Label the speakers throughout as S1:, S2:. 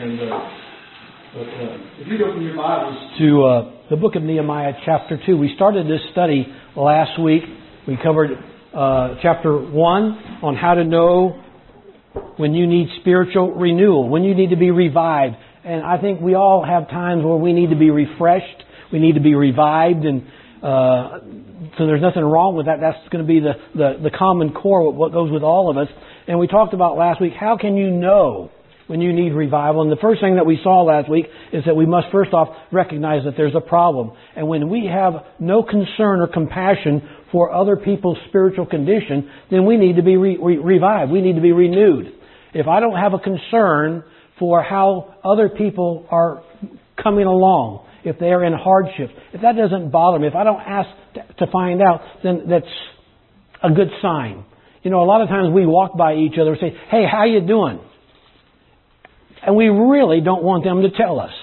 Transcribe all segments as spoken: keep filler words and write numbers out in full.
S1: And uh, but, uh, if you open your Bibles to uh, the book of Nehemiah, chapter two, we started this study last week. We covered uh, chapter one on how to know when you need spiritual renewal, when you need to be revived. And I think we all have times where we need to be refreshed, we need to be revived, and uh, so there's nothing wrong with that. That's going to be the, the, the common core of what goes with all of us. And we talked about last week, how can you know when you need revival? And the first thing that we saw last week is that we must first off recognize that there's a problem. And when we have no concern or compassion for other people's spiritual condition, then we need to be re- re- revived. We need to be renewed. If I don't have a concern for how other people are coming along, if they are in hardship, if that doesn't bother me, if I don't ask to find out, then that's a good sign. You know, a lot of times we walk by each other and say, "Hey, how you doing?" And we really don't want them to tell us.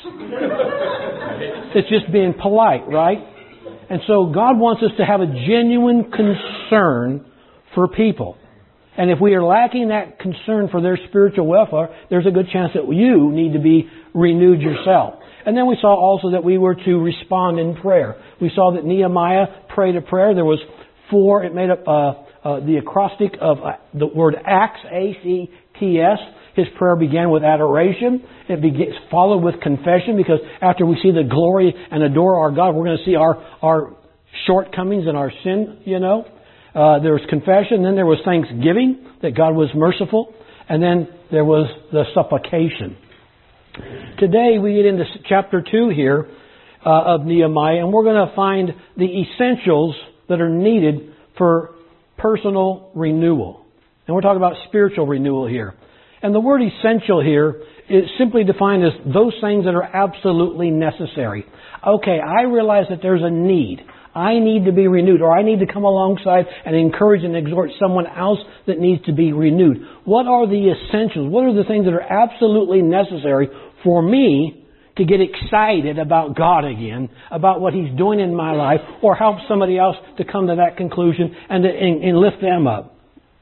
S1: It's just being polite, right? And so God wants us to have a genuine concern for people. And if we are lacking that concern for their spiritual welfare, there's a good chance that you need to be renewed yourself. And then we saw also that we were to respond in prayer. We saw that Nehemiah prayed a prayer. There was four. It made up uh, uh, the acrostic of uh, the word acts, A C T S. His prayer began with adoration. It begins, followed with confession, because after we see the glory and adore our God, we're going to see our, our shortcomings and our sin, you know. Uh, there was confession. Then there was thanksgiving that God was merciful. And then there was the supplication. Today we get into chapter two here uh, of Nehemiah, and we're going to find the essentials that are needed for personal renewal. And we're talking about spiritual renewal here. And the word essential here is simply defined as those things that are absolutely necessary. Okay, I realize that there's a need. I need to be renewed, or I need to come alongside and encourage and exhort someone else that needs to be renewed. What are the essentials? What are the things that are absolutely necessary for me to get excited about God again, about what He's doing in my life, or help somebody else to come to that conclusion and, to, and, and lift them up?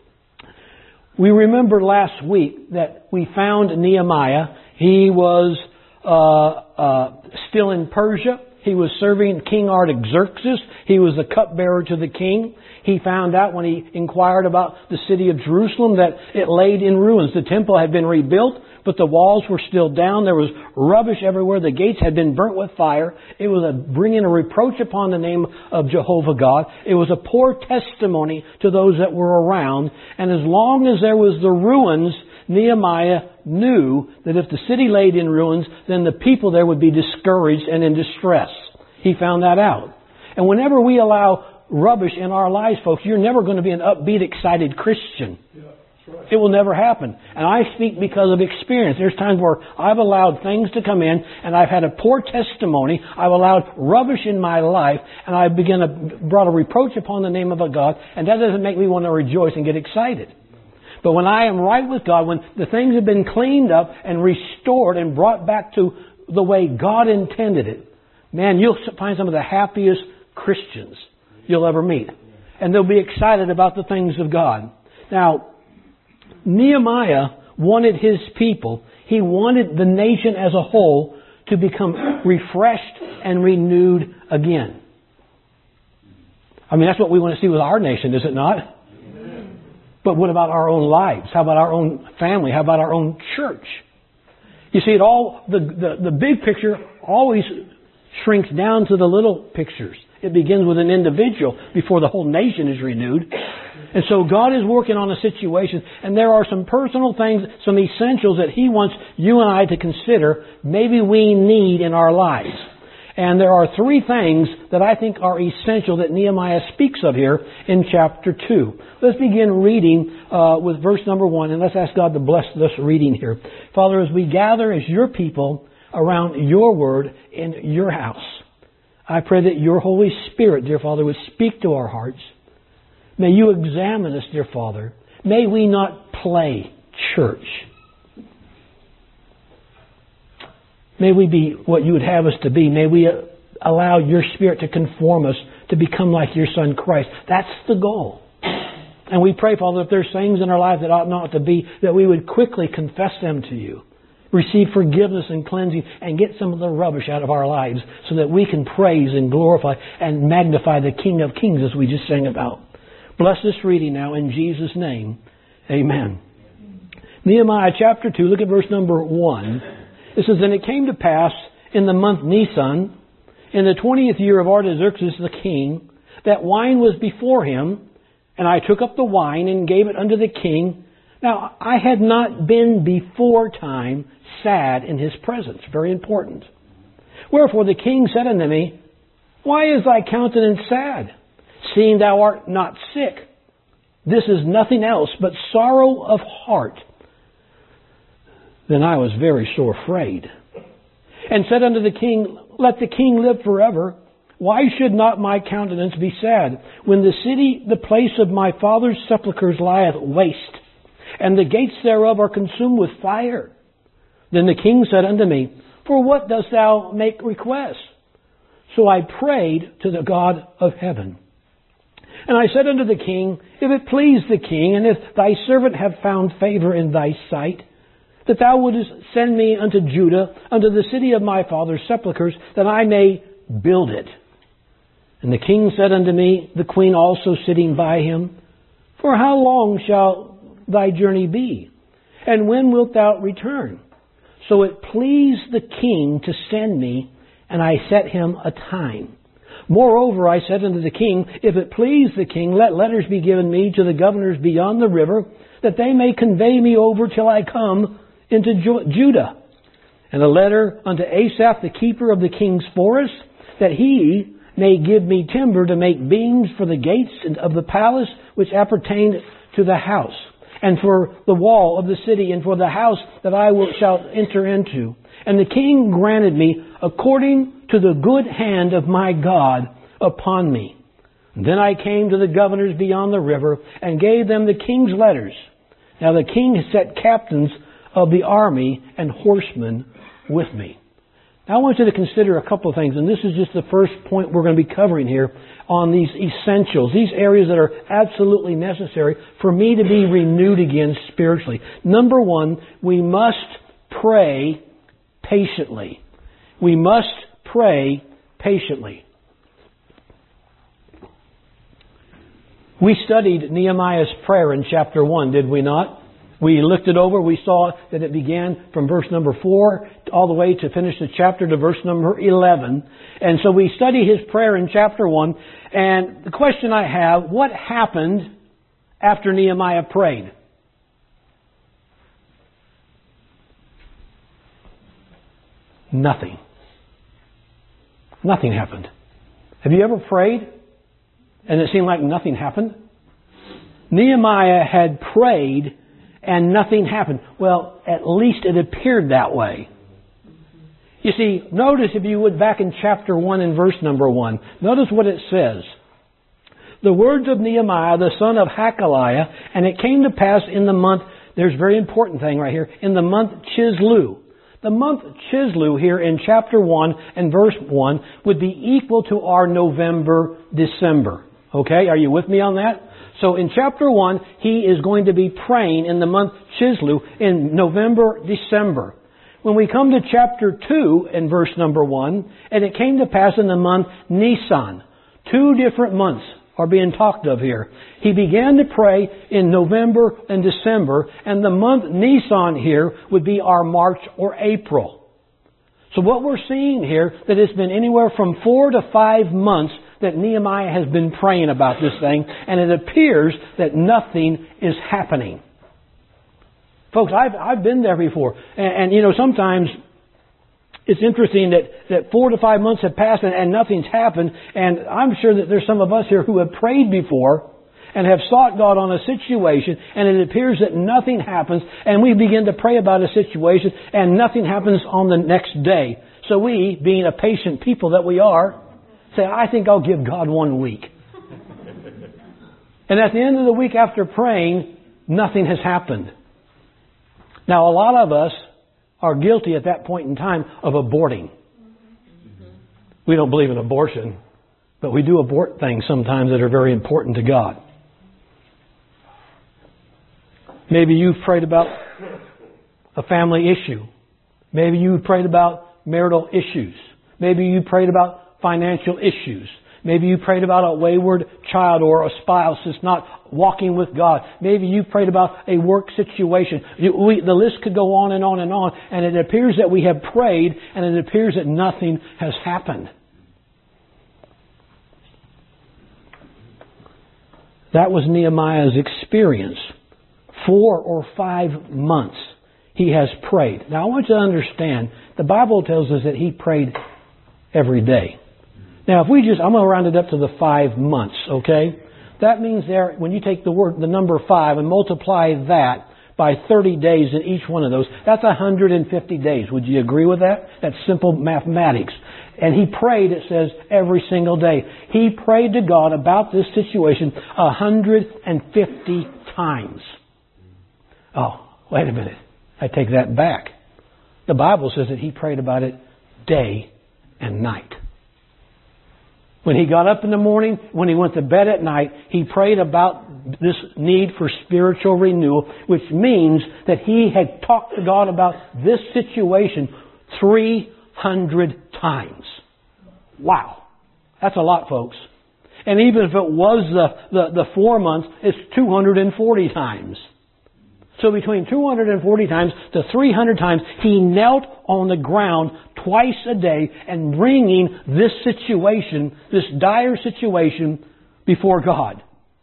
S1: We remember last week that we found Nehemiah. He was uh, uh, still in Persia. He was serving King Artaxerxes. He was the cupbearer to the king. He found out when he inquired about the city of Jerusalem that it laid in ruins. The temple had been rebuilt, but the walls were still down. There was rubbish everywhere. The gates had been burnt with fire. It was a bringing a reproach upon the name of Jehovah God. It was a poor testimony to those that were around. And as long as there was the ruins, Nehemiah knew that if the city laid in ruins, then the people there would be discouraged and in distress. He found that out. And whenever we allow rubbish in our lives, folks, you're never going to be an upbeat, excited Christian. Yeah, that's right. It will never happen. And I speak because of experience. There's times where I've allowed things to come in and I've had a poor testimony. I've allowed rubbish in my life, and I begin to brought a reproach upon the name of a God, and that doesn't make me want to rejoice and get excited. But when I am right with God, when the things have been cleaned up and restored and brought back to the way God intended it, man, you'll find some of the happiest Christians you'll ever meet. And they'll be excited about the things of God. Now, Nehemiah wanted his people, he wanted the nation as a whole to become refreshed and renewed again. I mean, that's what we want to see with our nation, is it not? But what about our own lives? How about our own family? How about our own church? You see, it all the, the, the big picture always shrinks down to the little pictures. It begins with an individual before the whole nation is renewed. And so God is working on a situation, and there are some personal things, some essentials that He wants you and I to consider maybe we need in our lives. And there are three things that I think are essential that Nehemiah speaks of here in chapter two. Let's begin reading uh, with verse number one, and let's ask God to bless this reading here. Father, as we gather as Your people around Your Word in Your house, I pray that Your Holy Spirit, dear Father, would speak to our hearts. May You examine us, dear Father. May we not play church. May we be what You would have us to be. May we allow Your Spirit to conform us to become like Your Son Christ. That's the goal. And we pray, Father, if there's things in our life that ought not to be, that we would quickly confess them to You receive forgiveness and cleansing, and get some of the rubbish out of our lives so that we can praise and glorify and magnify the King of Kings as we just sang about. Bless this reading now in Jesus' name. Amen. Nehemiah chapter two, look at verse number one. It says, "And it came to pass in the month Nisan, in the twentieth year of Artaxerxes the king, that wine was before him, and I took up the wine and gave it unto the king. Now, I had not been before time sad in his presence." Very important. "Wherefore the king said unto me, Why is thy countenance sad, seeing thou art not sick? This is nothing else but sorrow of heart. Then I was very sore afraid, and said unto the king, Let the king live forever. Why should not my countenance be sad, when the city, the place of my father's sepulchres, lieth waste, and the gates thereof are consumed with fire? Then the king said unto me, For what dost thou make request? So I prayed to the God of heaven. And I said unto the king, If it please the king, and if thy servant have found favor in thy sight, that thou wouldest send me unto Judah, unto the city of my father's sepulchres, that I may build it. And the king said unto me, the queen also sitting by him, For how long shall thy journey be? And when wilt thou return? So it pleased the king to send me, and I set him a time. Moreover, I said unto the king, If it please the king, let letters be given me to the governors beyond the river, that they may convey me over till I come into Judah. And a letter unto Asaph, the keeper of the king's forest, that he may give me timber to make beams for the gates of the palace which appertain to the house, and for the wall of the city, and for the house that I will shall enter into. And the king granted me according to the good hand of my God upon me. And then I came to the governors beyond the river, and gave them the king's letters. Now the king set captains of the army and horsemen with me. Now I want you to consider a couple of things, and this is just the first point we're going to be covering here on these essentials, these areas that are absolutely necessary for me to be renewed again spiritually. Number one, we must pray patiently. We must pray patiently. We studied Nehemiah's prayer in chapter one, did we not? We looked it over. We saw that it began from verse number four all the way to finish the chapter to verse number eleven. And so we study his prayer in chapter one. And the question I have, what happened after Nehemiah prayed? Nothing. Nothing happened. Have you ever prayed and it seemed like nothing happened? Nehemiah had prayed and nothing happened. Well, at least it appeared that way. You see, notice if you would back in chapter one and verse number one. Notice what it says. The words of Nehemiah, the son of Hakaliah, and it came to pass in the month, there's a very important thing right here, in the month Chislu. The month Chislu here in chapter one and verse one would be equal to our November, December. Okay, are you with me on that? So in chapter one, he is going to be praying in the month Chislu in November, December. When we come to chapter two and verse number one, and it came to pass in the month Nisan. Two different months are being talked of here. He began to pray in November and December, and the month Nisan here would be our March or April. So what we're seeing here, that it's been anywhere from four to five months that Nehemiah has been praying about this thing, and it appears that nothing is happening. Folks, I've, I've been there before. And, and, you know, sometimes it's interesting that, that four to five months have passed and, and nothing's happened. And I'm sure that there's some of us here who have prayed before and have sought God on a situation, and it appears that nothing happens, and we begin to pray about a situation, and nothing happens on the next day. So we, being a patient people that we are, say, I think I'll give God one week. And at the end of the week after praying, nothing has happened. Now, a lot of us are guilty at that point in time of aborting. We don't believe in abortion, but we do abort things sometimes that are very important to God. Maybe you've prayed about a family issue Maybe you prayed about marital issues. Maybe you prayed about financial issues. Maybe you prayed about a wayward child or a spouse that's not walking with God. Maybe you prayed about a work situation. You, we, the list could go on and on and on. And it appears that we have prayed and it appears that nothing has happened. That was Nehemiah's experience. Four or five months he has prayed. Now I want you to understand, the Bible tells us that he prayed every day. Now if we just, I'm going to round it up to the five months, okay? That means there, when you take the word, the number five and multiply that by thirty days in each one of those, that's one hundred fifty days. Would you agree with that? That's simple mathematics. And he prayed, it says, every single day. He prayed to God about this situation one hundred fifty times. Oh, wait a minute. I take that back. The Bible says that he prayed about it day and night. When he got up in the morning, when he went to bed at night, he prayed about this need for spiritual renewal, which means that he had talked to God about this situation three hundred times. Wow. That's a lot, folks. And even if it was the, the, the four months, it's two hundred forty times. So between two hundred forty times to three hundred times, he knelt on the ground twice a day and bringing this situation, this dire situation, before God.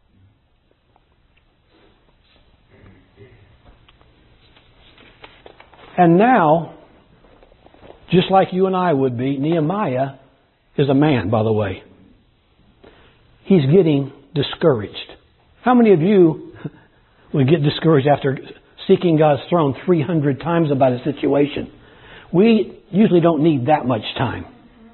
S1: And now, just like you and I would be, Nehemiah is a man, by the way. He's getting discouraged. How many of you would get discouraged after seeking God's throne three hundred times about a situation? We usually don't need that much time.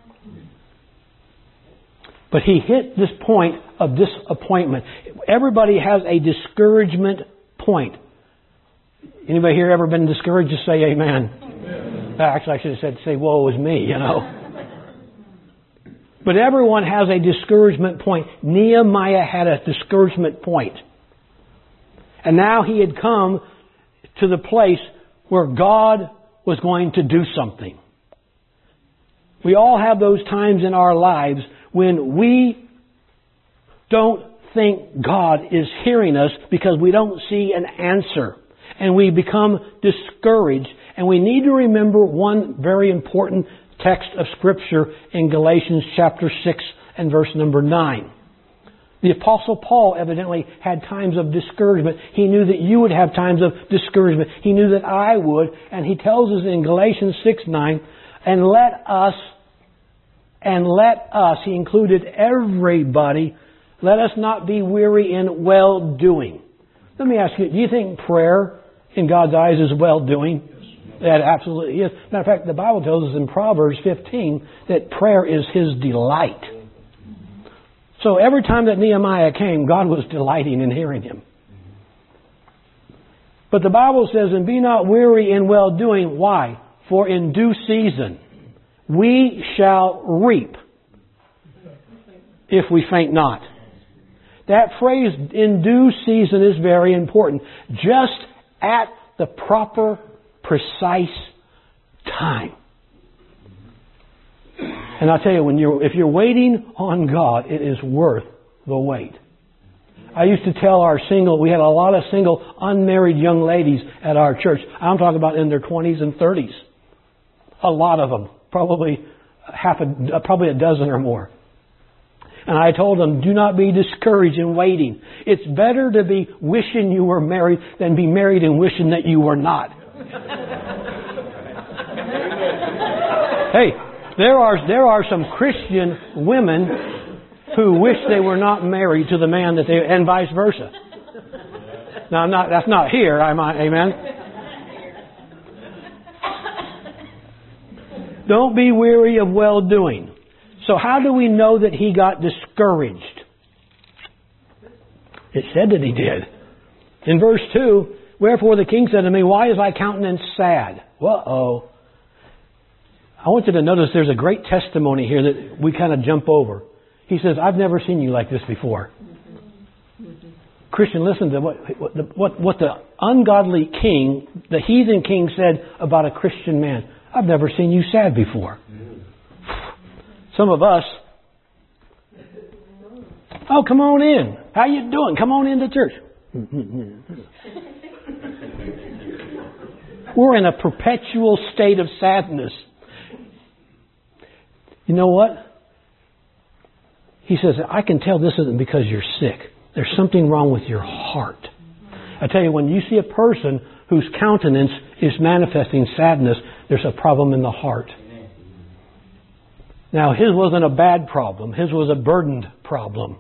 S1: But he hit this point of disappointment. Everybody has a discouragement point. Anybody here ever been discouraged? Just say amen. Amen. Actually, I should have said, say, woe is me, you know. But everyone has a discouragement point. Nehemiah had a discouragement point. And now he had come to the place where God was going to do something. We all have those times in our lives when we don't think God is hearing us because we don't see an answer. And we become discouraged. And we need to remember one very important text of Scripture in Galatians chapter six and verse number nine. The Apostle Paul evidently had times of discouragement. He knew that you would have times of discouragement. He knew that I would. And he tells us in Galatians six nine, and let us, and let us, he included everybody, let us not be weary in well-doing. Let me ask you, do you think prayer in God's eyes is well-doing? That absolutely is. Matter of fact, the Bible tells us in Proverbs fifteen that prayer is His delight. So every time that Nehemiah came, God was delighting in hearing him. But the Bible says, and be not weary in well-doing. Why? For in due season we shall reap if we faint not. That phrase, in due season, is very important. Just at the proper, precise time. And I'll tell you, when you're, if you're waiting on God, it is worth the wait. I used to tell our single, we had a lot of single, unmarried young ladies at our church. I'm talking about in their twenties and thirties. A lot of them. Probably half a, probably a dozen or more. And I told them, do not be discouraged in waiting. It's better to be wishing you were married than be married and wishing that you were not. Hey, there are there are some Christian women who wish they were not married to the man that they, and vice versa. Now, I'm not, that's not here, I'm not, amen? Don't be weary of well-doing. So how do we know that he got discouraged? It said that he did. In verse two, wherefore the king said to me, why is thy countenance sad? Uh-oh. I want you to notice there's a great testimony here that we kind of jump over. He says, I've never seen you like this before. Mm-hmm. Mm-hmm. Christian, listen to what, what, what, what the ungodly king, the heathen king said about a Christian man. I've never seen you sad before. Some of us, oh, come on in. How you doing? Come on into church. We're in a perpetual state of sadness. You know what? He says, I can tell this isn't because you're sick. There's something wrong with your heart. I tell you, when you see a person whose countenance is manifesting sadness, there's a problem in the heart. Now, his wasn't a bad problem. His was a burdened problem.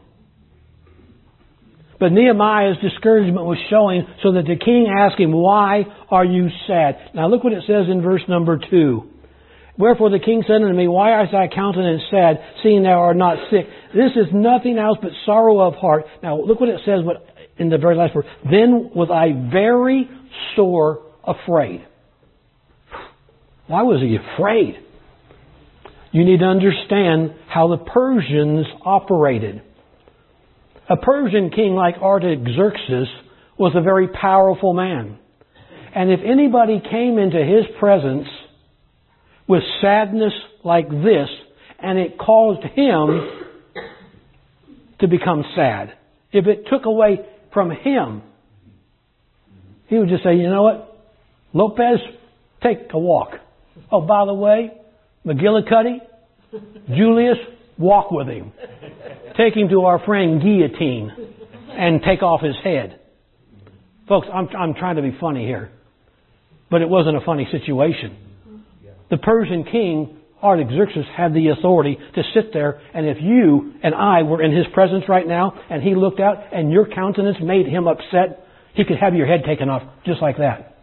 S1: But Nehemiah's discouragement was showing, so that the king asked him, why are you sad? Now look what it says in verse number two. Wherefore the king said unto me, why is thy countenance sad, seeing thou art not sick? This is nothing else but sorrow of heart. Now look what it says in the very last verse. Then was I very sore afraid. Why was he afraid? You need to understand how the Persians operated. A Persian king like Artaxerxes was a very powerful man. And if anybody came into his presence with sadness like this, and it caused him to become sad, if it took away from him, he would just say, you know what? Lopez, take a walk. Oh, by the way, McGillicuddy, Julius, walk with him. Take him to our friend Guillotine and take off his head. Folks, I'm, I'm trying to be funny here. But it wasn't a funny situation. The Persian king, Artaxerxes, had the authority to sit there, and if you and I were in his presence right now, and he looked out, and your countenance made him upset, he could have your head taken off just like that.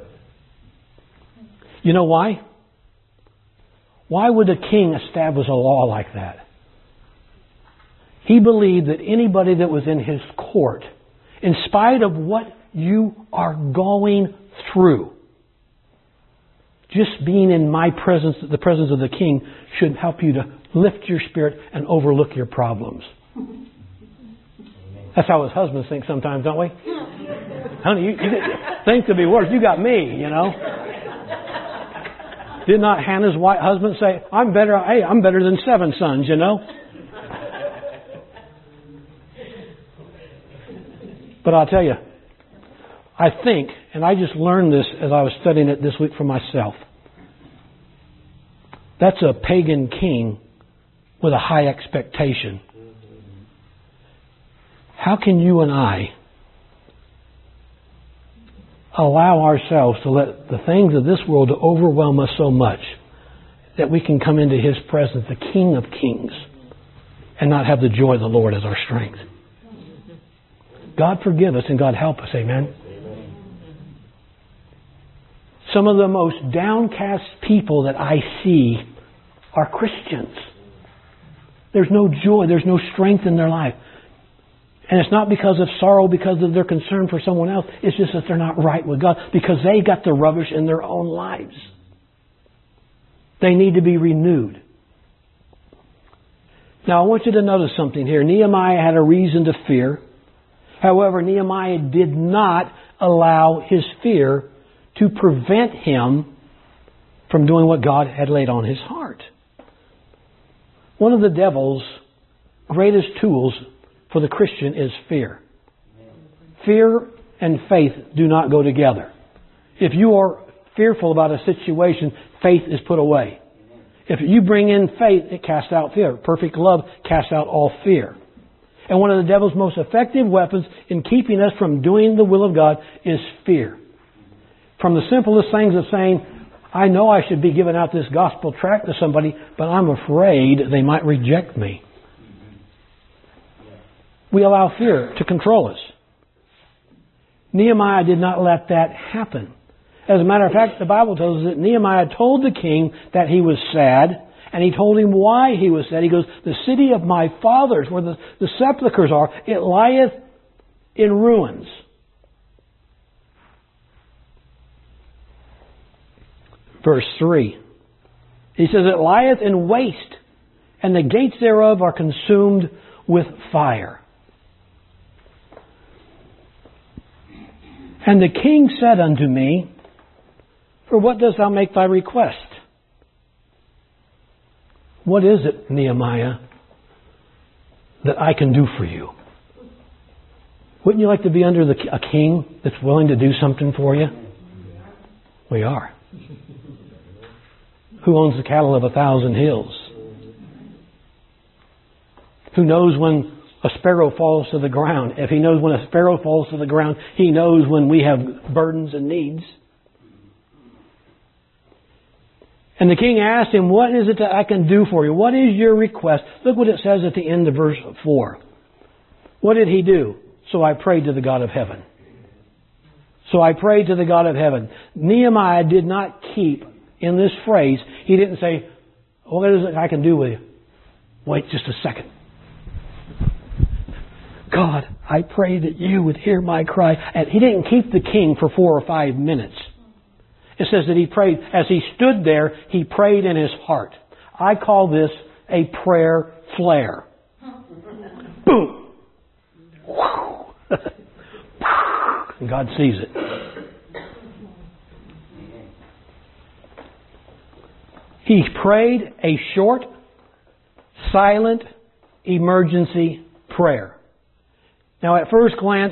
S1: You know why? Why would a king establish a law like that? He believed that anybody that was in his court, in spite of what you are going through, just being in my presence, the presence of the king, should help you to lift your spirit and overlook your problems. That's how us husbands think sometimes, don't we? Honey, you, you, things could be worse. You got me, you know. Did not Hannah's white husband say, I'm better, hey, I'm better than seven sons, you know? But I'll tell you, I think, and I just learned this as I was studying it this week for myself, that's a pagan king with a high expectation. How can you and I allow ourselves to let the things of this world to overwhelm us so much that we can come into His presence, the King of Kings, and not have the joy of the Lord as our strength? God forgive us and God help us. Amen. Some of the most downcast people that I see are Christians. There's no joy. There's no strength in their life. And it's not because of sorrow, because of their concern for someone else. It's just that they're not right with God because they got the rubbish in their own lives. They need to be renewed. Now I want you to notice something here. Nehemiah had a reason to fear. However, Nehemiah did not allow his fear to prevent him from doing what God had laid on his heart. One of the devil's greatest tools for the Christian is fear. Fear and faith do not go together. If you are fearful about a situation, faith is put away. If you bring in faith, it casts out fear. Perfect love casts out all fear. And one of the devil's most effective weapons in keeping us from doing the will of God is fear. From the simplest things of saying, I know I should be giving out this gospel tract to somebody, but I'm afraid they might reject me. We allow fear to control us. Nehemiah did not let that happen. As a matter of fact, the Bible tells us that Nehemiah told the king that he was sad, and he told him why he was sad. He goes, the city of my fathers, where the, the sepulchres are, it lieth in ruins. Verse three. He says, it lieth in waste, and the gates thereof are consumed with fire. And the king said unto me, for what dost thou make thy request? what is it, Nehemiah, that I can do for you? Wouldn't you like to be under the, a king that's willing to do something for you? We are. Who owns the cattle of a thousand hills? Who knows when a sparrow falls to the ground? If He knows when a sparrow falls to the ground, He knows when we have burdens and needs. And the king asked him, what is it that I can do for you? What is your request? Look what it says at the end of verse four. What did he do? So I prayed to the God of heaven. So I prayed to the God of heaven. Nehemiah did not keep in this phrase, he didn't say, what is it I can do with you? Wait just a second. God, I pray that you would hear my cry. And he didn't keep the king for four or five minutes. It says that he prayed, as he stood there, he prayed in his heart. I call this a prayer flare. Boom! And God sees it. He prayed a short, silent, emergency prayer. Now, at first glance,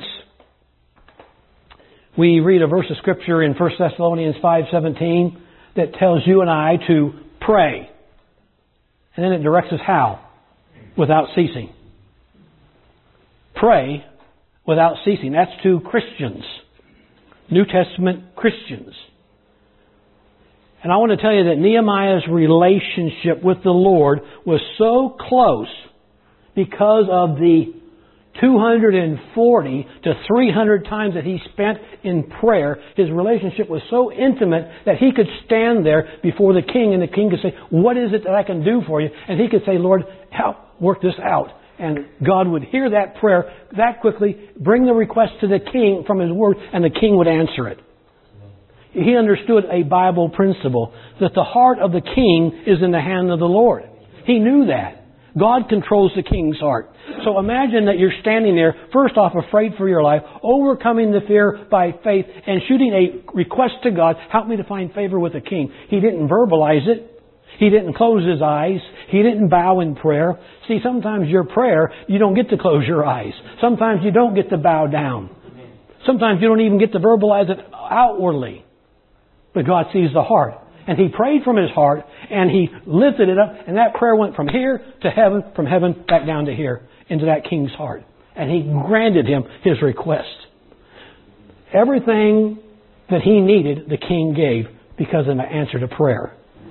S1: we read a verse of Scripture in First Thessalonians five seventeen that tells you and I to pray. And then it directs us how? Without ceasing. Pray without ceasing. That's to Christians. New Testament Christians. And I want to tell you that Nehemiah's relationship with the Lord was so close because of the two hundred forty to three hundred times that he spent in prayer. His relationship was so intimate that he could stand there before the king and the king could say, what is it that I can do for you? And he could say, Lord, help work this out. And God would hear that prayer that quickly, bring the request to the king from his word, and the king would answer it. He understood a Bible principle that the heart of the king is in the hand of the Lord. He knew that. God controls the king's heart. So imagine that you're standing there, first off, afraid for your life, overcoming the fear by faith, and shooting a request to God, help me to find favor with the king. He didn't verbalize it. He didn't close his eyes. He didn't bow in prayer. See, sometimes your prayer, you don't get to close your eyes. Sometimes you don't get to bow down. Sometimes you don't even get to verbalize it outwardly. But God sees the heart. And he prayed from his heart, and he lifted it up, and that prayer went from here to heaven, from heaven back down to here, into that king's heart. And he granted him his request. Everything that he needed, the king gave because of an answer to prayer.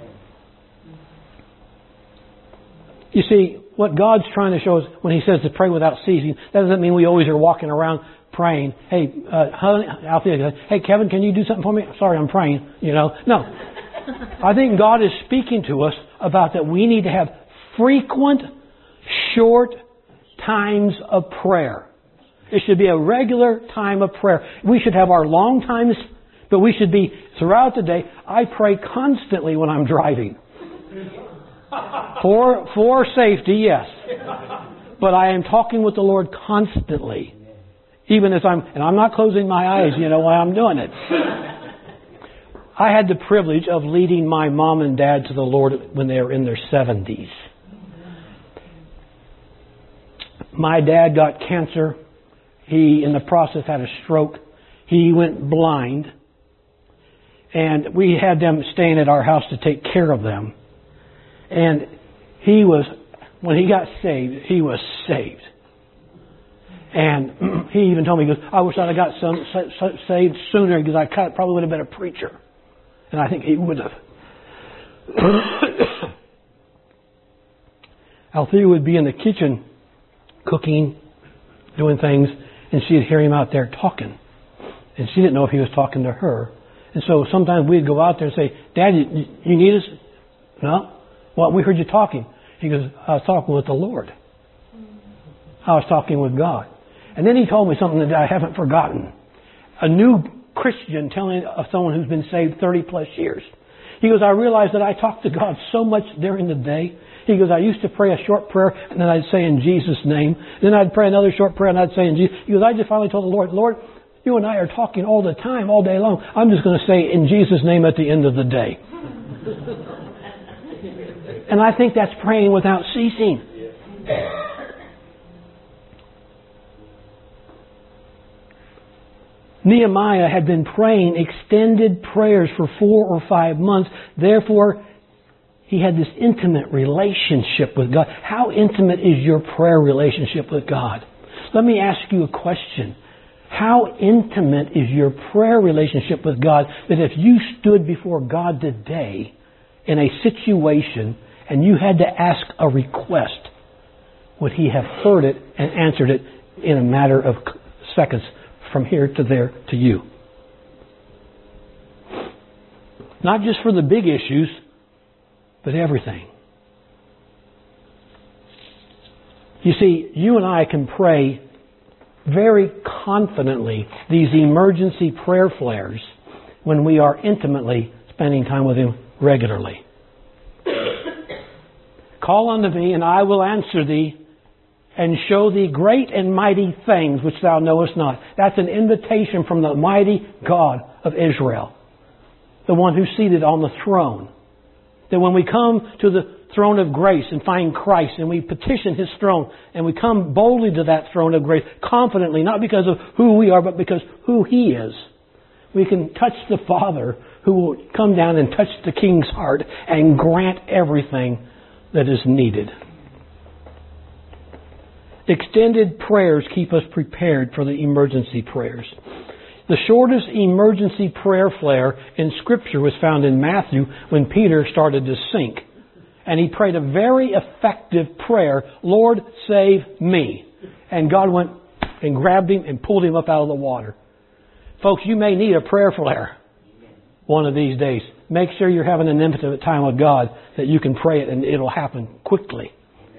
S1: You see, what God's trying to show us when he says to pray without ceasing, that doesn't mean we always are walking around praying. Hey, uh, honey, Althea, hey, Kevin, can you do something for me? Sorry, I'm praying. You know, no. I think God is speaking to us about that we need to have frequent, short times of prayer. It should be a regular time of prayer. We should have our long times, but we should be throughout the day. I pray constantly when I'm driving. For, for safety, yes. But I am talking with the Lord constantly. Even as I'm, and I'm not closing my eyes, you know, while I'm doing it. I had the privilege of leading my mom and dad to the Lord when they were in their seventies. My dad got cancer. He, in the process, had a stroke. He went blind. And we had them staying at our house to take care of them. And he was, when he got saved, he was saved. And he even told me, he goes, I wish I'd have got some, saved sooner because I probably would have been a preacher. And I think he would have. Althea would be in the kitchen cooking, doing things, and she'd hear him out there talking. And she didn't know if he was talking to her. And so sometimes we'd go out there and say, Dad, you, you need us? No? Well, we heard you talking. He goes, I was talking with the Lord. I was talking with God. And then he told me something that I haven't forgotten. A new Christian telling of someone who's been saved thirty plus years. He goes, I realized that I talked to God so much during the day. He goes, I used to pray a short prayer and then I'd say in Jesus' name. Then I'd pray another short prayer and I'd say in Jesus. He goes, I just finally told the Lord, Lord, you and I are talking all the time, all day long. I'm just going to say in Jesus' name at the end of the day. And I think that's praying without ceasing. Nehemiah had been praying extended prayers for four or five months. Therefore, he had this intimate relationship with God. How intimate is your prayer relationship with God? Let me ask you a question. How intimate is your prayer relationship with God that if you stood before God today in a situation and you had to ask a request, would He have heard it and answered it in a matter of seconds from here to there to you? Not just for the big issues, but everything. You see, you and I can pray very confidently these emergency prayer flares when we are intimately spending time with Him regularly. Call unto me, and I will answer thee, and show thee great and mighty things which thou knowest not. That's an invitation from the mighty God of Israel, the one who's seated on the throne. That when we come to the throne of grace and find Christ and we petition His throne and we come boldly to that throne of grace confidently, not because of who we are, but because who He is, we can touch the Father who will come down and touch the King's heart and grant everything that is needed. Extended prayers keep us prepared for the emergency prayers. The shortest emergency prayer flare in Scripture was found in Matthew when Peter started to sink. And he prayed a very effective prayer, Lord, save me. And God went and grabbed him and pulled him up out of the water. Folks, you may need a prayer flare one of these days. Make sure you're having an intimate time with God that you can pray it and it'll happen quickly.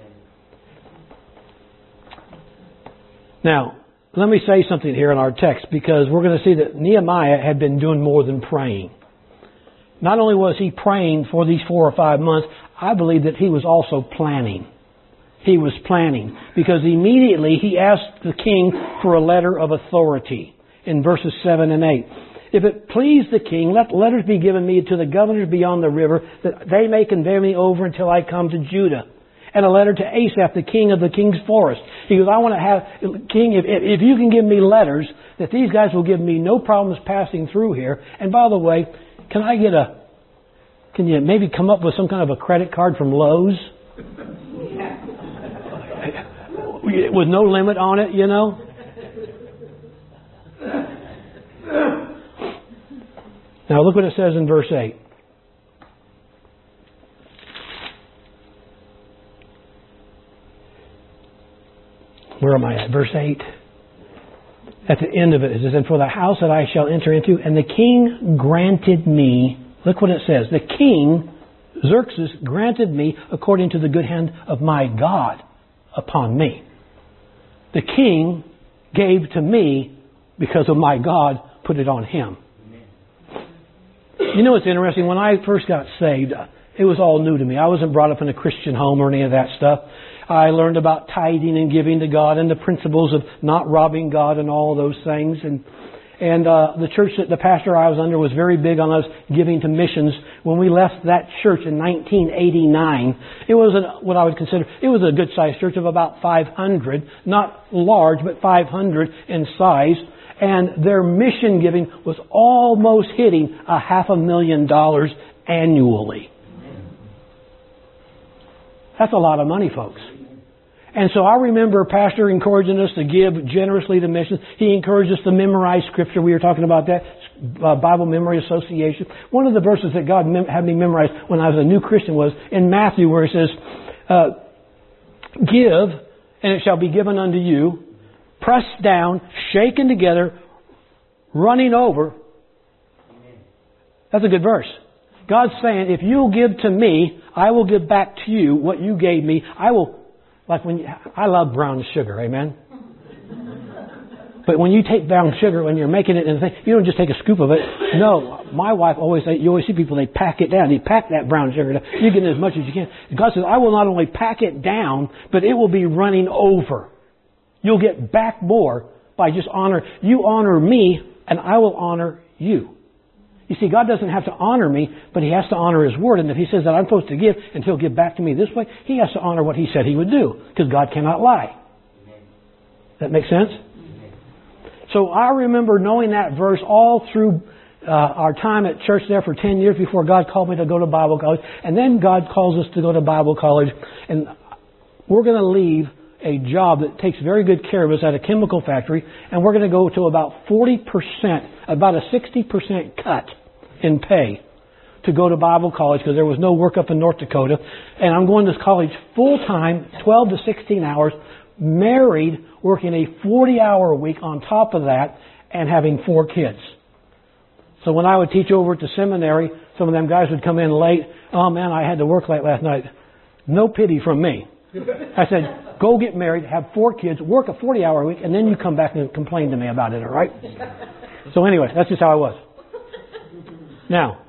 S1: Now, let me say something here in our text, because we're going to see that Nehemiah had been doing more than praying. Not only was he praying for these four or five months, I believe that he was also planning. He was planning, because immediately he asked the king for a letter of authority in verses seven and eight. If it please the king, let letters be given me to the governors beyond the river, that they may convey me over until I come to Judah. And a letter to Asaph, the king of the king's forest. He goes, I want to have, King, if, if you can give me letters, that these guys will give me no problems passing through here. And by the way, can I get a, can you maybe come up with some kind of a credit card from Lowe's? With no limit on it, you know? Now look what it says in verse eight. Where am I at? Verse eight. At the end of it, it says, and for the house that I shall enter into, and the king granted me, look what it says, the king, Xerxes, granted me according to the good hand of my God upon me. The king gave to me because of my God put it on him. You know what's interesting? When I first got saved, it was all new to me. I wasn't brought up in a Christian home or any of that stuff. I learned about tithing and giving to God and the principles of not robbing God and all those things. And and uh, the church that the pastor I was under was very big on us giving to missions. When we left that church in nineteen eighty-nine, it was an, what I would consider, it was a good-sized church of about five hundred. Not large, but five hundred in size. And their mission giving was almost hitting a half a million dollars annually. That's a lot of money, folks. And so I remember Pastor encouraging us to give generously to missions. He encouraged us to memorize Scripture. We were talking about that, uh, Bible Memory Association. One of the verses that God mem- had me memorize when I was a new Christian was in Matthew, where it says, uh, give, and it shall be given unto you, pressed down, shaken together, running over. That's a good verse. God's saying, if you'll give to me, I will give back to you what you gave me. I will, like when you, I love brown sugar, amen? But when you take brown sugar, when you're making it in a thing, you don't just take a scoop of it. No, my wife always, you always see people, they pack it down. They pack that brown sugar down. You get as much as you can. God says, I will not only pack it down, but it will be running over. You'll get back more by just honor. You honor me, and I will honor you. You see, God doesn't have to honor me, but He has to honor His Word. And if He says that I'm supposed to give and He'll give back to me this way, He has to honor what He said He would do, because God cannot lie. That make sense? So I remember knowing that verse all through uh, our time at church there for ten years before God called me to go to Bible college. And then God calls us to go to Bible college. And we're going to leave a job that takes very good care of us at a chemical factory. And we're going to go to about forty percent, about a sixty percent cut in pay to go to Bible college because there was no work up in North Dakota. And I'm going to college full time, twelve to sixteen hours, married, working a forty hour week on top of that, and having four kids. So when I would teach over at the seminary, some of them guys would come in late. Oh man, I had to work late last night. No pity from me. I said, go get married, have four kids, work a forty hour week, and then you come back and complain to me about it, all right? So anyway, that's just how I was. Now,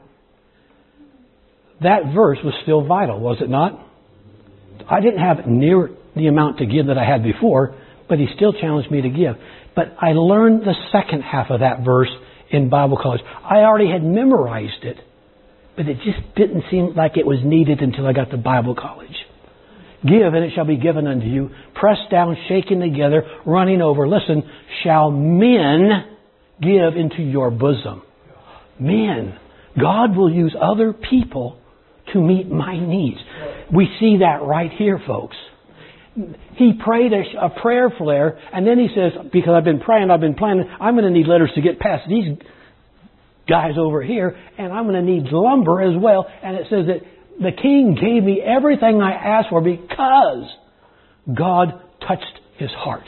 S1: that verse was still vital, was it not? I didn't have near the amount to give that I had before, but He still challenged me to give. But I learned the second half of that verse in Bible college. I already had memorized it, but it just didn't seem like it was needed until I got to Bible college. Give, and it shall be given unto you, pressed down, shaken together, running over. Listen, shall men give into your bosom. Men. God will use other people to meet my needs. We see that right here, folks. He prayed a, a prayer flare, and then he says, because I've been praying, I've been planning, I'm going to need letters to get past these guys over here, and I'm going to need lumber as well. And it says that the king gave me everything I asked for because God touched his heart.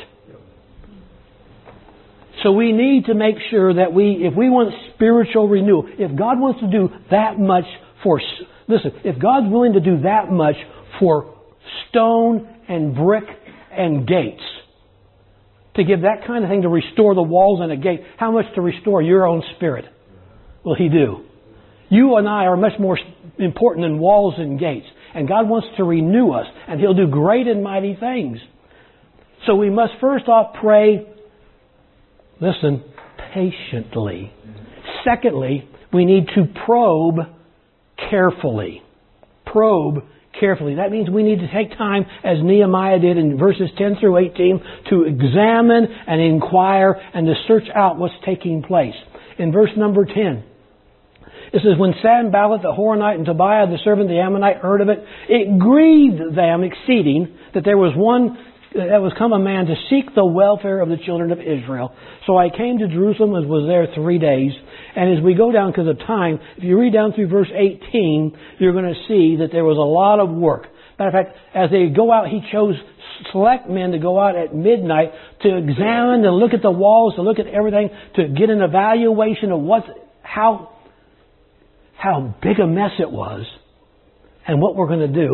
S1: So we need to make sure that we, if we want spiritual renewal, if God wants to do that much for, listen, if God's willing to do that much for stone and brick and gates, to give that kind of thing to restore the walls and a gate, how much to restore your own spirit will He do? You and I are much more important than walls and gates. And God wants to renew us. And He'll do great and mighty things. So we must first off pray, listen, patiently. Secondly, we need to probe carefully. Probe carefully. That means we need to take time, as Nehemiah did in verses ten through eighteen, to examine and inquire and to search out what's taking place. In verse number ten, it says, when Sanballat the Horonite and Tobiah the servant of the Ammonite heard of it, it grieved them exceeding that there was one that was come a man to seek the welfare of the children of Israel. So I came to Jerusalem and was there three days. And as we go down because of time, if you read down through verse eighteen, you're going to see that there was a lot of work. Matter of fact, as they go out, he chose select men to go out at midnight to examine, to look at the walls, to look at everything, to get an evaluation of what, how, how big a mess it was and what we're going to do.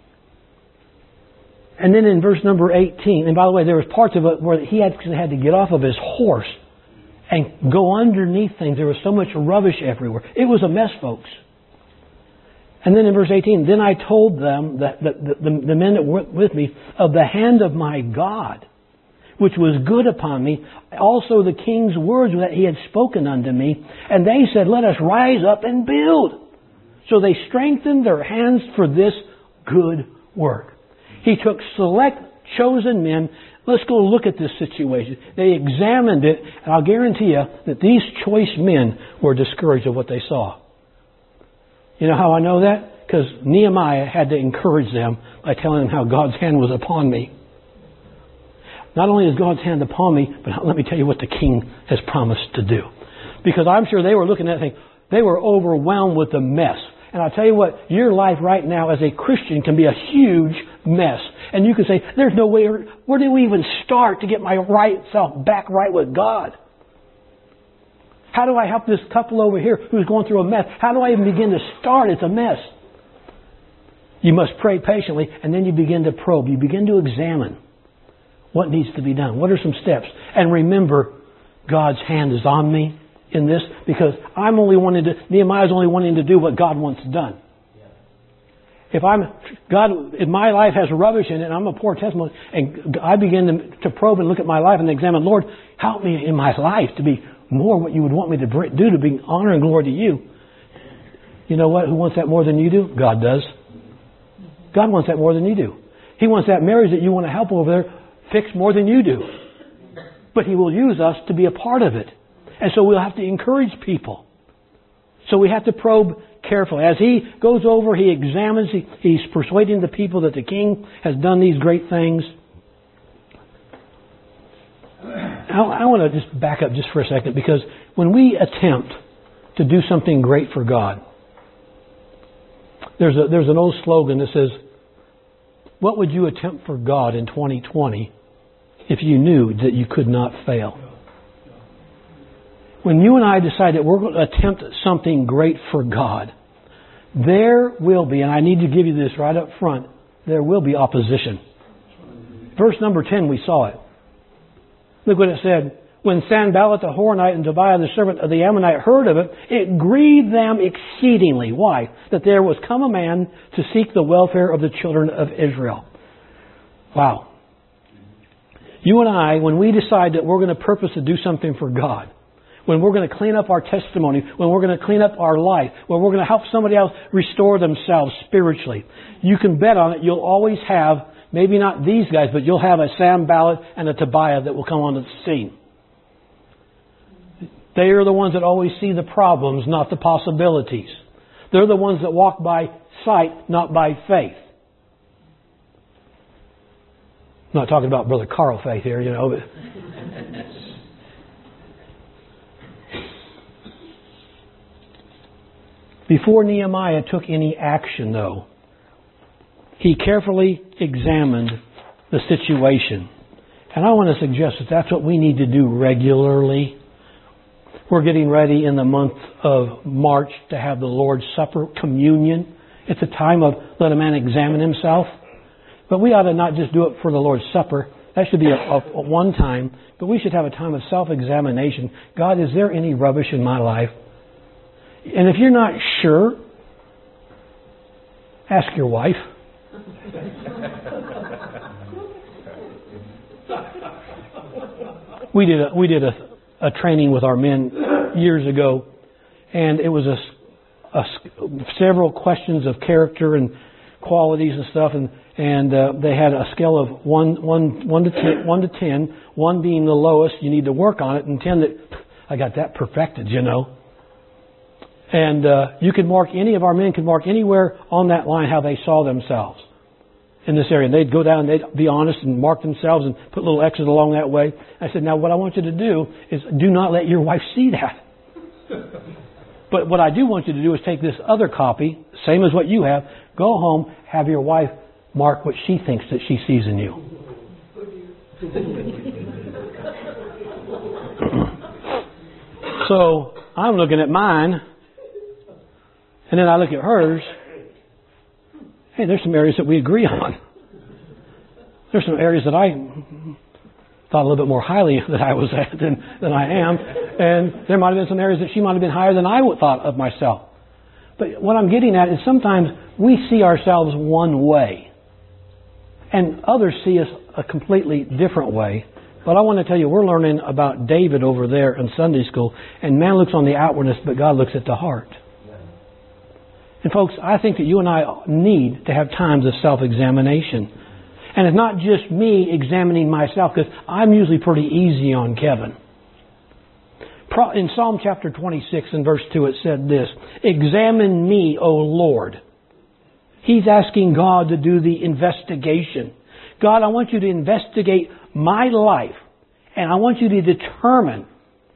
S1: And then in verse number eighteen, and by the way, there was parts of it where he actually had to get off of his horse and go underneath things. There was so much rubbish everywhere. It was a mess, folks. And then in verse eighteen, then I told them, that the, the, the men that were with me, of the hand of my God, which was good upon me, also the king's words that he had spoken unto me. And they said, let us rise up and build. So they strengthened their hands for this good work. He took select, chosen men. Let's go look at this situation. They examined it, and I'll guarantee you that these choice men were discouraged of what they saw. You know how I know that? Because Nehemiah had to encourage them by telling them how God's hand was upon me. Not only is God's hand upon me, but let me tell you what the king has promised to do. Because I'm sure they were looking at that thing. They were overwhelmed with the mess. And I'll tell you what, your life right now as a Christian can be a huge mess. And you can say, there's no way, where do we even start to get my right self back right with God? How do I help this couple over here who's going through a mess? How do I even begin to start? It's a mess. You must pray patiently, and then you begin to probe. You begin to examine what needs to be done. What are some steps? And remember, God's hand is on me in this, because I'm only wanting to, Nehemiah's only wanting to do what God wants done. If I'm, God, if my life has rubbish in it and I'm a poor testimony, and I begin to, to probe and look at my life and examine, Lord, help me in my life to be more what you would want me to do to bring honor and glory to you. You know what? Who wants that more than you do? God does. God wants that more than you do. He wants that marriage that you want to help over there fixed more than you do. But He will use us to be a part of it. And so we'll have to encourage people. So we have to probe carefully. As He goes over, He examines, he, He's persuading the people that the King has done these great things. I, I want to just back up just for a second, because when we attempt to do something great for God, there's a, there's an old slogan that says, what would you attempt for God in twenty twenty if you knew that you could not fail? When you and I decide that we're going to attempt something great for God, there will be, and I need to give you this right up front, there will be opposition. Verse number ten, we saw it. Look what it said. When Sanballat the Horonite and Tobiah the servant of the Ammonite heard of it, it grieved them exceedingly. Why? That there was come a man to seek the welfare of the children of Israel. Wow. You and I, when we decide that we're going to purpose to do something for God, when we're going to clean up our testimony, when we're going to clean up our life, when we're going to help somebody else restore themselves spiritually, you can bet on it, you'll always have, maybe not these guys, but you'll have a Sanballat and a Tobiah that will come onto the scene. They are the ones that always see the problems, not the possibilities. They're the ones that walk by sight, not by faith. I'm not talking about Brother Carl faith here, you know. But before Nehemiah took any action, though, he carefully examined the situation. And I want to suggest that that's what we need to do regularly. We're getting ready in the month of March to have the Lord's Supper, communion. It's a time of let a man examine himself. But we ought to not just do it for the Lord's Supper. That should be a, a, a one time. But we should have a time of self-examination. God, is there any rubbish in my life? And if you're not sure, ask your wife. we did a, we did a, a training with our men years ago, and it was a, a several questions of character and qualities and stuff, and and uh, they had a scale of one one one to ten, one to ten, one being the lowest, you need to work on it, and ten that I got that perfected, you know. And uh, you could mark, any of our men could mark anywhere on that line how they saw themselves in this area. And they'd go down and they'd be honest and mark themselves and put little X's along that way. I said, now what I want you to do is do not let your wife see that. But what I do want you to do is take this other copy, same as what you have, go home, have your wife mark what she thinks that she sees in you. So I'm looking at mine, and then I look at hers. Hey, there's some areas that we agree on. There's some areas that I thought a little bit more highly that I was at than, than I am. And there might have been some areas that she might have been higher than I would thought of myself. But what I'm getting at is sometimes we see ourselves one way, and others see us a completely different way. But I want to tell you, we're learning about David over there in Sunday school, and man looks on the outwardness, but God looks at the heart. And folks, I think that you and I need to have times of self-examination. And it's not just me examining myself, because I'm usually pretty easy on Kevin. In Psalm chapter twenty-six and verse two, it said this, "Examine me, O Lord." He's asking God to do the investigation. God, I want you to investigate my life, and I want you to determine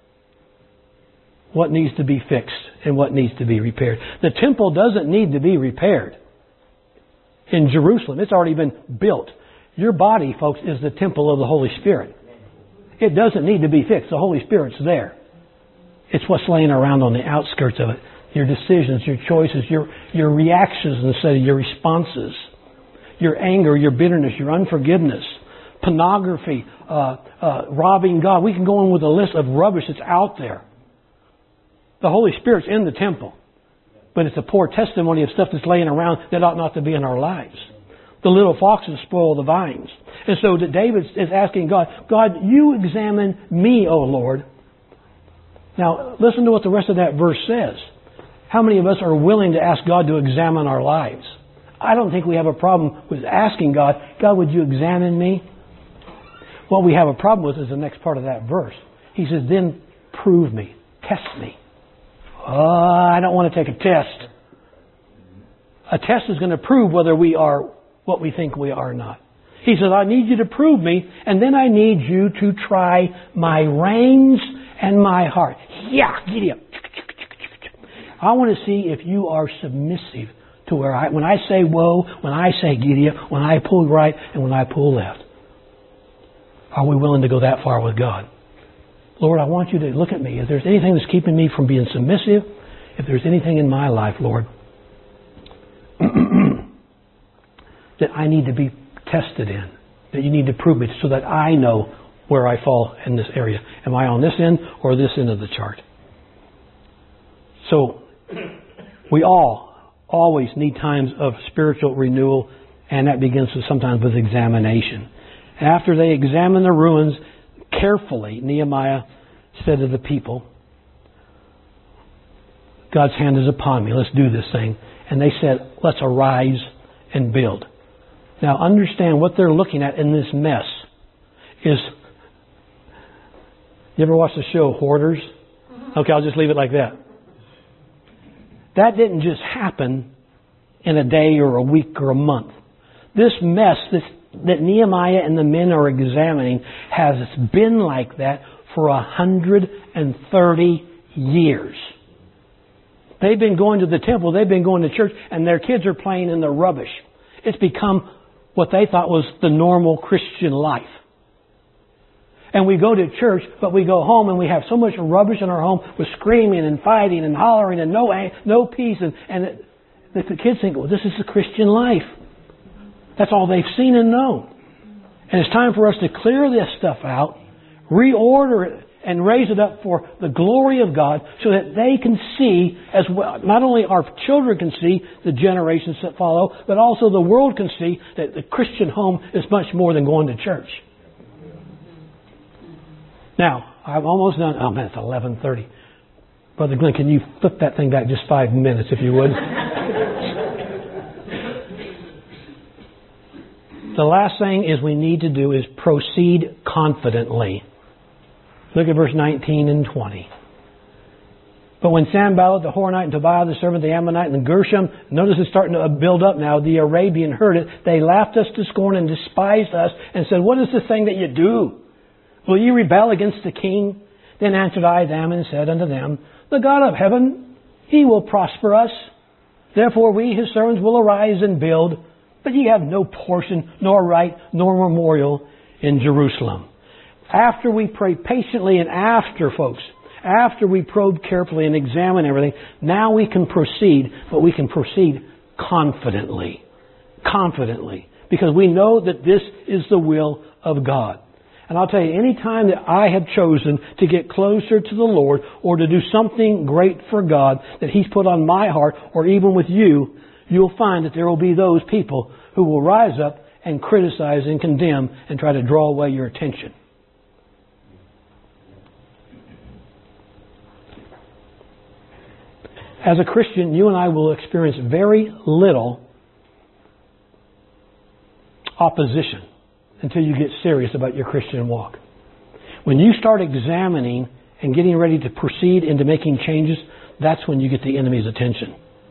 S1: what needs to be fixed and what needs to be repaired. The temple doesn't need to be repaired. In Jerusalem, it's already been built. Your body, folks, is the temple of the Holy Spirit. It doesn't need to be fixed. The Holy Spirit's there. It's what's laying around on the outskirts of it. Your decisions, your choices, your, your reactions instead of your responses. Your anger, your bitterness, your unforgiveness, pornography, uh, uh, robbing God. We can go on with a list of rubbish that's out there. The Holy Spirit's in the temple. But it's a poor testimony of stuff that's laying around that ought not to be in our lives. The little foxes spoil the vines. And so that David is asking God, God, you examine me, O Lord. Now, listen to what the rest of that verse says. How many of us are willing to ask God to examine our lives? I don't think we have a problem with asking God, God, would you examine me? What we have a problem with is the next part of that verse. He says, then prove me, test me. Oh, I don't want to take a test. A test is going to prove whether we are what we think we are or not. He says, I need you to prove me, and then I need you to try my reins and my heart. Yeah, giddy up. I want to see if you are submissive to where I, when I say whoa, when I say giddy up, when I pull right, and when I pull left. Are we willing to go that far with God? Lord, I want you to look at me. If there's anything that's keeping me from being submissive, if there's anything in my life, Lord, that I need to be tested in, that you need to prove me so that I know where I fall in this area. Am I on this end or this end of the chart? So, we all always need times of spiritual renewal, and that begins with, sometimes with examination. After they examined the ruins carefully, Nehemiah said to the people, God's hand is upon me. Let's do this thing. And they said, let's arise and build. Now understand what they're looking at in this mess is, you ever watch the show Hoarders? Okay, I'll just leave it like that. That didn't just happen in a day or a week or a month. This mess this, that Nehemiah and the men are examining has been like that for one hundred thirty years. They've been going to the temple, they've been going to church, and their kids are playing in the rubbish. It's become what they thought was the normal Christian life. And we go to church, but we go home and we have so much rubbish in our home with screaming and fighting and hollering and no no peace. And, and it, the kids think, well, this is the Christian life. That's all they've seen and known. And it's time for us to clear this stuff out, reorder it, and raise it up for the glory of God so that they can see as well. Not only our children can see the generations that follow, but also the world can see that the Christian home is much more than going to church. Now, I'm almost done. Oh, man, it's eleven thirty. Brother Glenn, can you flip that thing back just five minutes, if you would? The last thing is we need to do is proceed confidently. Look at verse nineteen and twenty. But when Sanballat the Horonite and Tobiah the servant, the Ammonite and Gershom, notice it's starting to build up now, the Arabian heard it, they laughed us to scorn and despised us and said, what is this thing that you do? Will ye rebel against the king? Then answered I them and said unto them, the God of heaven, He will prosper us. Therefore we, His servants, will arise and build. But ye have no portion, nor right, nor memorial in Jerusalem. After we pray patiently and after, folks, after we probe carefully and examine everything, now we can proceed, but we can proceed confidently. Confidently. Because we know that this is the will of God. And I'll tell you, any time that I have chosen to get closer to the Lord or to do something great for God that He's put on my heart or even with you, you'll find that there will be those people who will rise up and criticize and condemn and try to draw away your attention. As a Christian, you and I will experience very little opposition until you get serious about your Christian walk. When you start examining and getting ready to proceed into making changes, that's when you get the enemy's attention.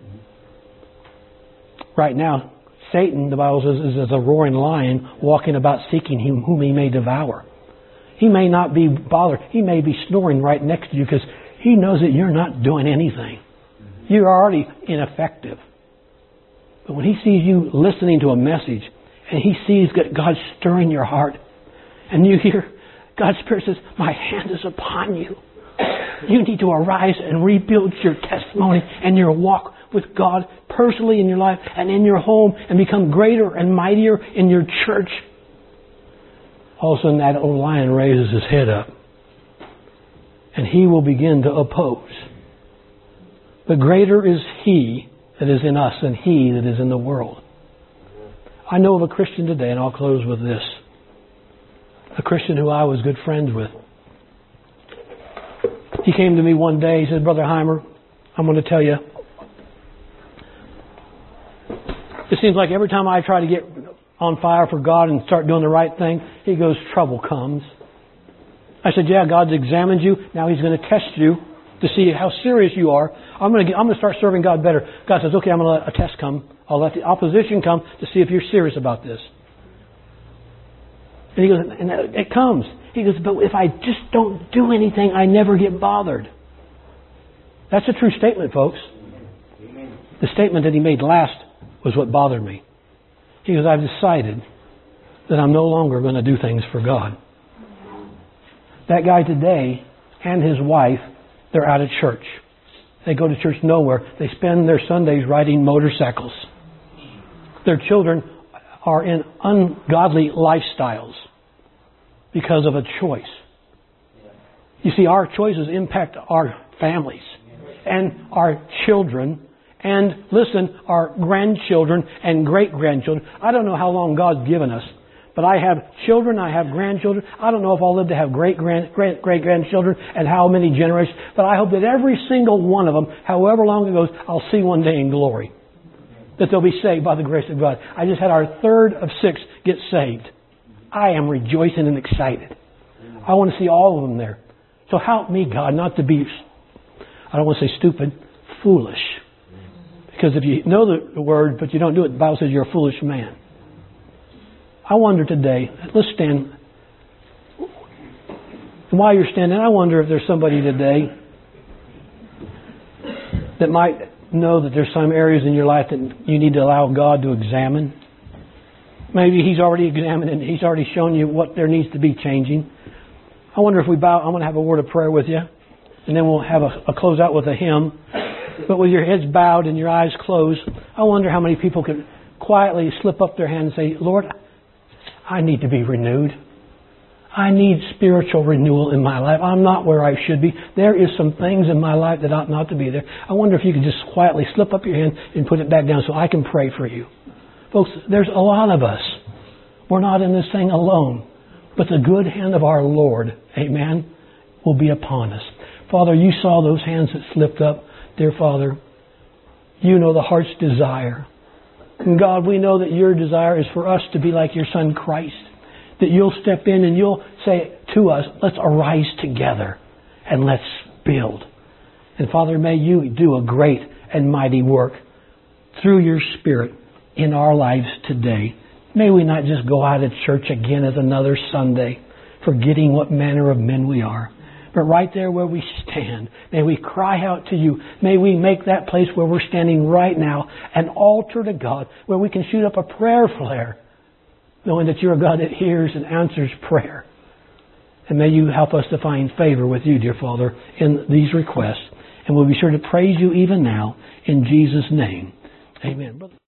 S1: Right now, Satan, the Bible says, is as a roaring lion walking about seeking him whom he may devour. He may not be bothered. He may be snoring right next to you because he knows that you're not doing anything. You're already ineffective. But when he sees you listening to a message and he sees God stirring your heart and you hear God's Spirit says, my hand is upon you. You need to arise and rebuild your testimony and your walk with God personally in your life and in your home and become greater and mightier in your church. All of a sudden that old lion raises his head up and he will begin to oppose. But greater is He that is in us than he that is in the world. I know of a Christian today, and I'll close with this. A Christian who I was good friends with. He came to me one day. He said, Brother Heimer, I'm going to tell you, it seems like every time I try to get on fire for God and start doing the right thing, He goes, trouble comes. I said, yeah, God's examined you. Now He's going to test you to see how serious you are. I'm going to get, I'm going to start serving God better. God says, okay, I'm going to let a test come. I'll let the opposition come to see if you're serious about this. And He goes, and it comes. He goes, but if I just don't do anything, I never get bothered. That's a true statement, folks. The statement that he made last was what bothered me. He goes, I've decided that I'm no longer going to do things for God. That guy today and his wife, they're out of church. They go to church nowhere. They spend their Sundays riding motorcycles. Their children are in ungodly lifestyles because of a choice. You see, our choices impact our families and our children and, listen, our grandchildren and great-grandchildren. I don't know how long God's given us, but I have children, I have grandchildren. I don't know if I'll live to have great-grand, great-grandchildren and how many generations, but I hope that every single one of them, however long it goes, I'll see one day in glory. That they'll be saved by the grace of God. I just had our third of six get saved. I am rejoicing and excited. I want to see all of them there. So help me, God, not to be, I don't want to say stupid, foolish. Because if you know the, the word, but you don't do it, the Bible says you're a foolish man. I wonder today, let's stand. And while you're standing, I wonder if there's somebody today that might know that there's some areas in your life that you need to allow God to examine. Maybe He's already examined and He's already shown you what there needs to be changing. I wonder if we bow, I'm going to have a word of prayer with you. And then we'll have a, a close out with a hymn. But with your heads bowed and your eyes closed, I wonder how many people could quietly slip up their hand and say, Lord, I need to be renewed. I need spiritual renewal in my life. I'm not where I should be. There is some things in my life that ought not to be there. I wonder if you could just quietly slip up your hand and put it back down so I can pray for you. Folks, there's a lot of us. We're not in this thing alone. But the good hand of our Lord, amen, will be upon us. Father, you saw those hands that slipped up. Dear Father, you know the heart's desire. And God, we know that your desire is for us to be like your Son Christ. That you'll step in and you'll say to us, let's arise together and let's build. And Father, may you do a great and mighty work through your Spirit in our lives today. May we not just go out of church again as another Sunday, forgetting what manner of men we are. But right there where we stand, may we cry out to you. May we make that place where we're standing right now an altar to God, where we can shoot up a prayer flare, knowing that you're a God that hears and answers prayer. And may you help us to find favor with you, dear Father, in these requests. And we'll be sure to praise you even now in Jesus' name. Amen. Brother.